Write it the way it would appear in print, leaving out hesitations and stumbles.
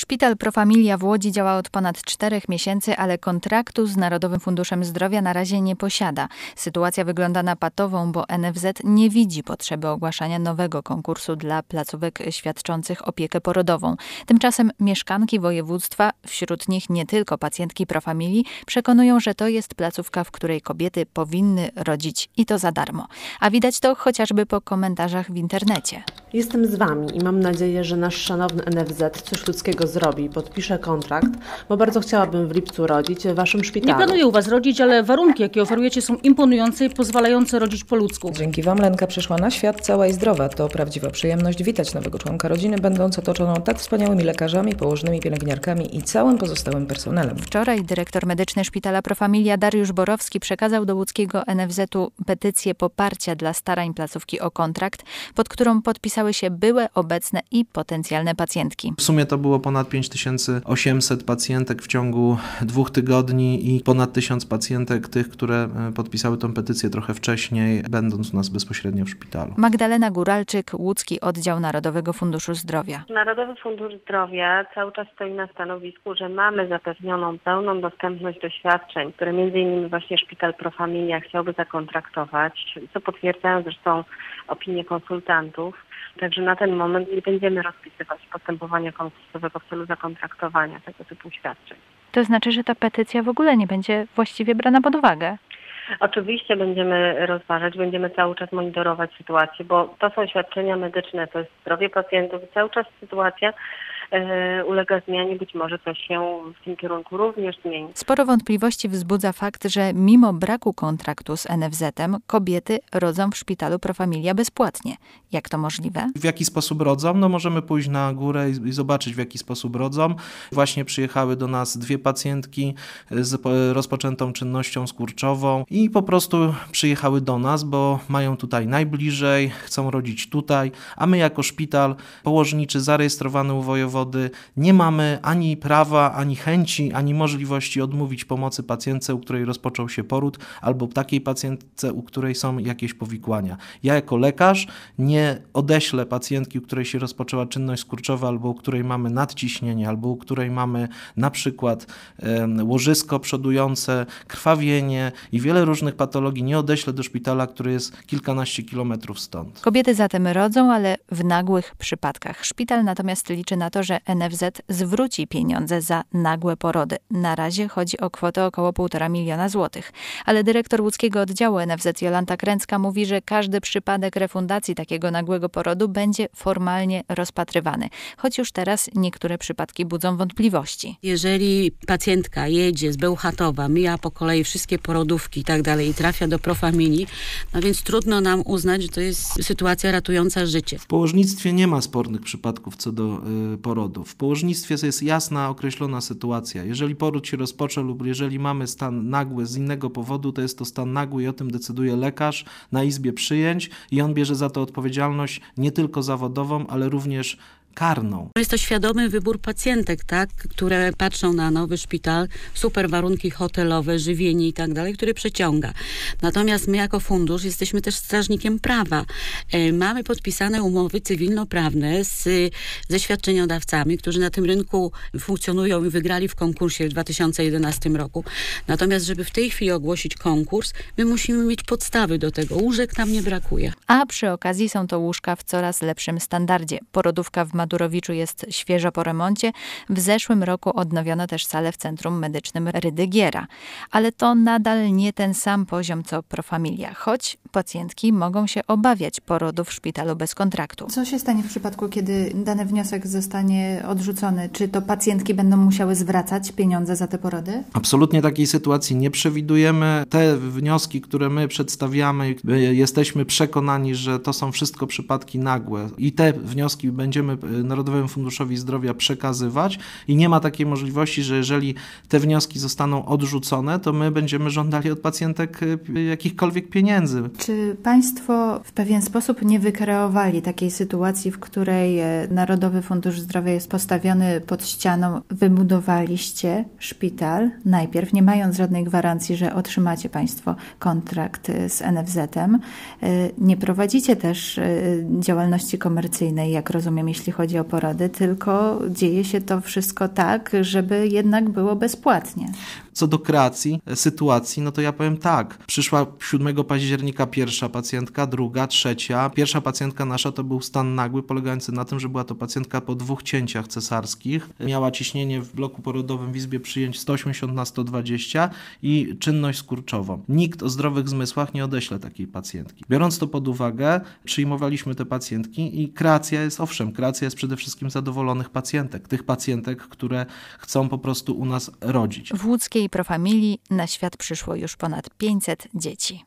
Szpital Pro Familia w Łodzi działa od ponad 4 miesięcy, ale kontraktu z Narodowym Funduszem Zdrowia na razie nie posiada. Sytuacja wygląda na patową, bo NFZ nie widzi potrzeby ogłaszania nowego konkursu dla placówek świadczących opiekę porodową. Tymczasem mieszkanki województwa, wśród nich nie tylko pacjentki Pro Familii, przekonują, że to jest placówka, w której kobiety powinny rodzić i to za darmo. A widać to chociażby po komentarzach w internecie. Jestem z Wami i mam nadzieję, że nasz szanowny NFZ coś ludzkiego zrobi i podpisze kontrakt, bo bardzo chciałabym w lipcu rodzić w Waszym szpitalu. Nie planuję u Was rodzić, ale warunki, jakie oferujecie, są imponujące i pozwalające rodzić po ludzku. Dzięki Wam Lenka przyszła na świat cała i zdrowa. To prawdziwa przyjemność witać nowego członka rodziny, będąc otoczoną tak wspaniałymi lekarzami, położnymi, pielęgniarkami i całym pozostałym personelem. Wczoraj dyrektor medyczny Szpitala Pro Familia Dariusz Borowski przekazał do łódzkiego NFZ-u petycję poparcia dla starań placówki o kontrakt, pod którą podpisały się byłe, obecne i potencjalne pacjentki. W sumie to było ponad 5800 pacjentek w ciągu 2 tygodni i ponad 1000 pacjentek tych, które podpisały tę petycję trochę wcześniej, będąc u nas bezpośrednio w szpitalu. Magdalena Góralczyk, łódzki oddział Narodowego Funduszu Zdrowia. Narodowy Fundusz Zdrowia cały czas stoi na stanowisku, że mamy zapewnioną pełną dostępność do świadczeń, które m.in. właśnie Szpital Pro Familia chciałby zakontraktować, co potwierdzają zresztą opinie konsultantów. Także na ten moment nie będziemy rozpisywać postępowania konkursowego w celu zakontraktowania tego typu świadczeń. To znaczy, że ta petycja w ogóle nie będzie właściwie brana pod uwagę? Oczywiście będziemy rozważać, będziemy cały czas monitorować sytuację, bo to są świadczenia medyczne, to jest zdrowie pacjentów i cały czas sytuacja ulega zmianie, być może coś się w tym kierunku również zmieni. Sporo wątpliwości wzbudza fakt, że mimo braku kontraktu z NFZ-em kobiety rodzą w Szpitalu Pro Familia bezpłatnie. Jak to możliwe? W jaki sposób rodzą? No możemy pójść na górę i zobaczyć, w jaki sposób rodzą. Właśnie przyjechały do nas 2 pacjentki z rozpoczętą czynnością skurczową i po prostu przyjechały do nas, bo mają tutaj najbliżej, chcą rodzić tutaj, a my jako szpital położniczy zarejestrowany u wojewody nie mamy ani prawa, ani chęci, ani możliwości odmówić pomocy pacjentce, u której rozpoczął się poród, albo takiej pacjentce, u której są jakieś powikłania. Ja jako lekarz nie odeślę pacjentki, u której się rozpoczęła czynność skurczowa, albo u której mamy nadciśnienie, albo u której mamy na przykład łożysko przodujące, krwawienie i wiele różnych patologii, nie odeślę do szpitala, który jest kilkanaście kilometrów stąd. Kobiety zatem rodzą, ale w nagłych przypadkach. Szpital natomiast liczy na to, że NFZ zwróci pieniądze za nagłe porody. Na razie chodzi o kwotę około 1,5 miliona złotych. Ale dyrektor łódzkiego oddziału NFZ Jolanta Kręcka mówi, że każdy przypadek refundacji takiego nagłego porodu będzie formalnie rozpatrywany. Choć już teraz niektóre przypadki budzą wątpliwości. Jeżeli pacjentka jedzie z Bełchatowa, mija po kolei wszystkie porodówki i tak dalej i trafia do Pro Familii, no więc trudno nam uznać, że to jest sytuacja ratująca życie. W położnictwie nie ma spornych przypadków co do porodów. W położnictwie jest jasna, określona sytuacja. Jeżeli poród się rozpoczął lub jeżeli mamy stan nagły z innego powodu, to jest to stan nagły i o tym decyduje lekarz na izbie przyjęć i on bierze za to odpowiedzialność nie tylko zawodową, ale również karną. Jest to świadomy wybór pacjentek, tak, które patrzą na nowy szpital, super warunki hotelowe, żywienie i tak dalej, który przeciąga. Natomiast my jako fundusz jesteśmy też strażnikiem prawa. Mamy podpisane umowy cywilnoprawne ze świadczeniodawcami, którzy na tym rynku funkcjonują i wygrali w konkursie w 2011 roku. Natomiast żeby w tej chwili ogłosić konkurs, my musimy mieć podstawy do tego. Łóżek nam nie brakuje. A przy okazji są to łóżka w coraz lepszym standardzie. Porodówka w Madurowiczu jest świeżo po remoncie. W zeszłym roku odnowiono też salę w Centrum Medycznym Rydygiera. Ale to nadal nie ten sam poziom co Pro Familia, choć pacjentki mogą się obawiać porodu w szpitalu bez kontraktu. Co się stanie w przypadku, kiedy dany wniosek zostanie odrzucony? Czy to pacjentki będą musiały zwracać pieniądze za te porody? Absolutnie takiej sytuacji nie przewidujemy. Te wnioski, które my przedstawiamy, jesteśmy przekonani, że to są wszystko przypadki nagłe i te wnioski będziemy Narodowemu Funduszowi Zdrowia przekazywać i nie ma takiej możliwości, że jeżeli te wnioski zostaną odrzucone, to my będziemy żądali od pacjentek jakichkolwiek pieniędzy. Czy państwo w pewien sposób nie wykreowali takiej sytuacji, w której Narodowy Fundusz Zdrowia jest postawiony pod ścianą? Wybudowaliście szpital najpierw, nie mając żadnej gwarancji, że otrzymacie państwo kontrakt z NFZ-em. Nie prowadzicie też działalności komercyjnej, jak rozumiem, jeśli chodzi o porody, tylko dzieje się to wszystko tak, żeby jednak było bezpłatnie. Co do kreacji sytuacji, no to ja powiem tak. Przyszła 7 października pierwsza pacjentka, druga, trzecia. Pierwsza pacjentka nasza to był stan nagły, polegający na tym, że była to pacjentka po 2 cięciach cesarskich. Miała ciśnienie w bloku porodowym w izbie przyjęć 180/120 i czynność skurczową. Nikt o zdrowych zmysłach nie odeśle takiej pacjentki. Biorąc to pod uwagę, przyjmowaliśmy te pacjentki i kreacja jest przede wszystkim zadowolonych pacjentek. Tych pacjentek, które chcą po prostu u nas rodzić. W łódzkiej Profamilii na świat przyszło już ponad 500 dzieci.